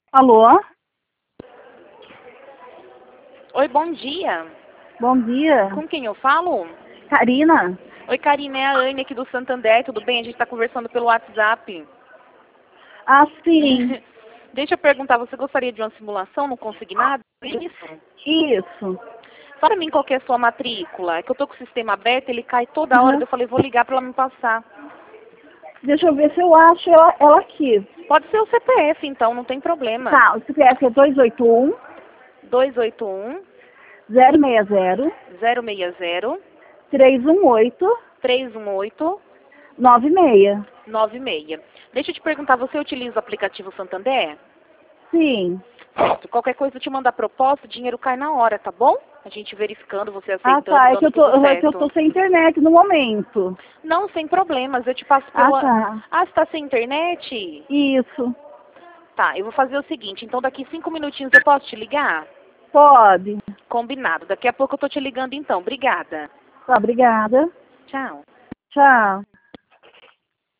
Alô? Oi, bom dia. Bom dia. Com quem eu falo? Karina? Oi, Karina, é a Anne aqui do Santander, tudo bem? A gente está conversando pelo WhatsApp. Ah, sim. Deixa eu perguntar, você gostaria de uma simulação no consignado? Isso. Isso. Fala pra mim qual que é a sua matrícula. É que eu tô com o sistema aberto, ele cai toda hora. Uhum. Eu falei, vou ligar para ela me passar. Deixa eu ver se eu acho ela aqui. Pode ser o CPF, então, não tem problema. Tá, o CPF é 281 281 060 060 318 318 96. 96. Deixa eu te perguntar, você utiliza o aplicativo Santander? Sim. Certo. Qualquer coisa eu te mando a proposta, o dinheiro cai na hora, tá bom? A gente verificando, você Ah, aceitando, tá. É que dando tudo eu tô certo. sem internet no momento. Não, sem problemas, eu te passo Ah, pelo... tá. Ah, você tá sem internet? Isso. Tá, eu vou fazer o seguinte, então daqui 5 minutinhos eu posso te ligar? Pode. Combinado. Daqui a pouco eu tô te ligando então. Obrigada. Tá, obrigada. Tchau. Tchau.